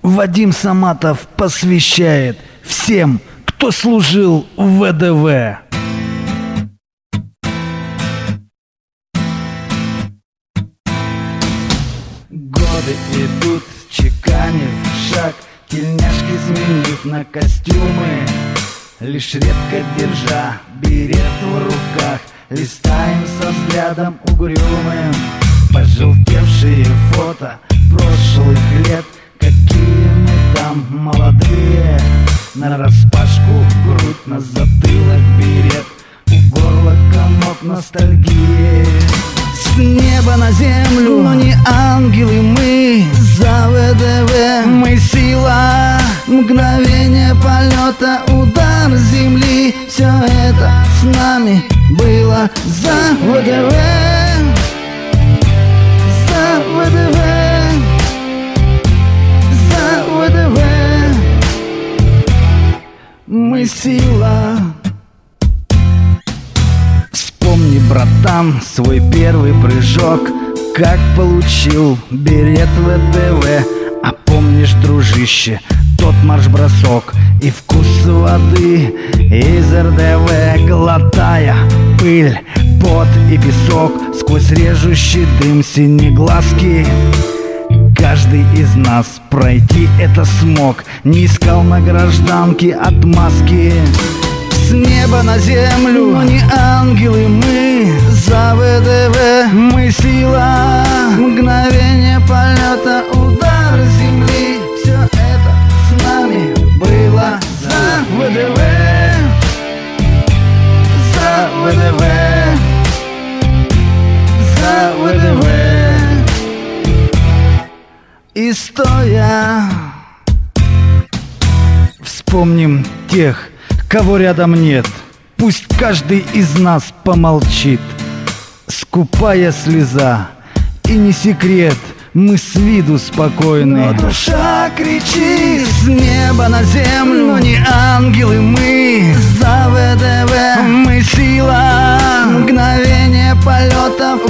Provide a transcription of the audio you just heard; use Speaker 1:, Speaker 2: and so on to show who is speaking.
Speaker 1: Вадим Саматов посвящает всем, кто служил в ВДВ. Годы идут, чеканив шаг, тельняшки сменив на костюмы. Лишь редко держа берет в руках, листаем со взглядом угрюмым пожелтевшие фото прошлых лет. Какие мы там молодые, нараспашку грудь, на затылок берет, у горла комок ностальгии. С неба на землю, но не ангелы мы, за ВДВ мы сила, мгновение полета, удар земли. Все это с нами было за ВДВ, за ВДВ, за ВДВ. Мы сила. Вспомни, братан, свой первый прыжок, как получил берет ВДВ. А помнишь, дружище, тот марш-бросок и вкус воды из РДВ, глотая пыль, пот и песок сквозь режущий дым синеглазки. Каждый из нас пройти это смог, не искал на гражданке отмазки. С неба на землю, но не ангелы мы, за ВДВ мы сила, мгновение полета, удар земли. Все это с нами было за ВДВ, за ВДВ, за ВДВ. И стоя вспомним тех, кого рядом нет. Пусть каждый из нас помолчит. Скупая слеза, и не секрет, мы с виду спокойны, но душа кричит. С неба на землю, но не ангелы мы, за ВДВ мы сила, мгновение полета,